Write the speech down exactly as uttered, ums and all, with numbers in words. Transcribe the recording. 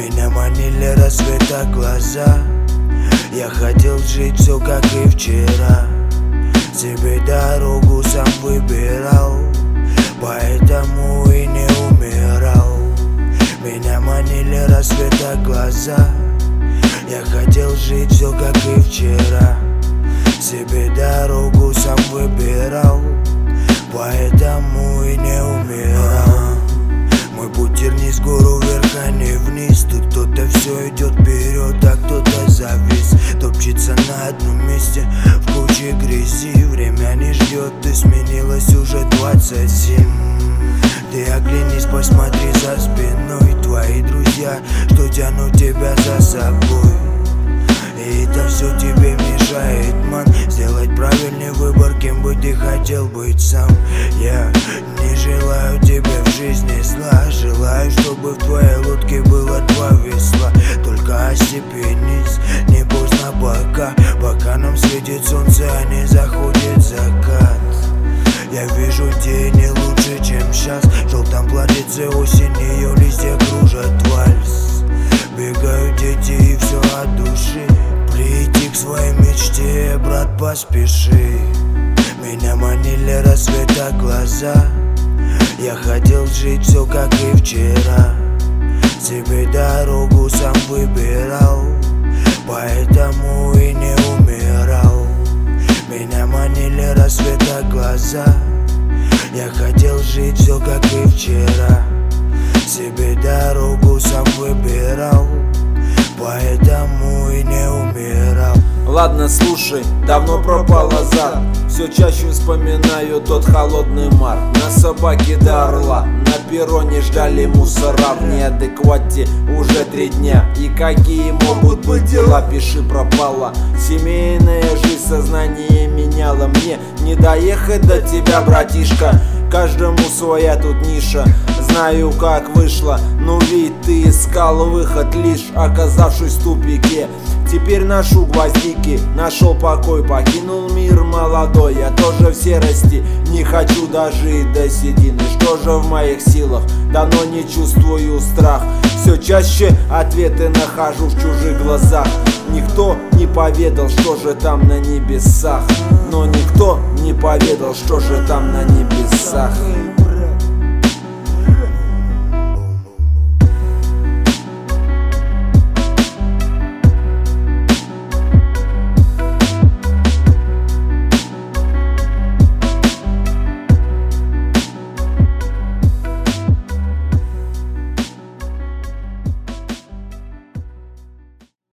Меня манили рассвета глаза. Я хотел жить все как и вчера. Себе дорогу сам выбирал, поэтому и не умирал. Меня манили рассвета глаза. Я хотел жить все как и вчера. Себе дорогу сам выбирал, поэтому и не умирал. Мой путь терниз, гору вверх, а не вниз. Тут кто-то все идет вперед, а кто-то завис. Топчется на одном месте в куче грязи. Время не ждет, ты сменилась уже двадцать семь. Ты оглянись, посмотри за спиной. Твои друзья, что тянут тебя за собой. И это все тебе мешает, ман, сделать правильный выбор, кем бы ты хотел быть сам. Я не желаю тебе в жизни зла. Желаю, чтобы в твоей лодке было два весла. Только остепенись, не поздно пока. Пока нам светит солнце, а не заходит закат. Я вижу тени лучше, чем сейчас. В желтом платьице осень, ее листья кружат вальс. Бегают дети и все от души. Прийти к своей мечте, брат, поспеши. Меня манили рассвета глаза. Я хотел жить все как и вчера. Себе дорогу сам выбирал, поэтому и не умирал. Меня манили рассвета глаза. Я хотел жить все как и вчера. Себе дорогу сам выбирал, поэтому и не умирал. Ладно, слушай, давно пропал азарт. Все чаще вспоминаю тот холодный март. На собаке до орла, на перроне ждали мусора. В неадеквате уже три дня. И какие могут быть дела, пиши пропала. Семейная жизнь сознание меняла. Мне не доехать до тебя, братишка. Каждому своя тут ниша. Знаю, как вышло, но ведь ты искал выход, лишь оказавшись в тупике. Теперь ношу гвоздики, нашел покой, покинул мир молодой. Я тоже в серости, не хочу дожить до седины. Что же в моих силах, давно не чувствую страх. Все чаще ответы нахожу в чужих глазах. Никто не поведал, что же там на небесах. Но никто не поведал, что же там на небесах.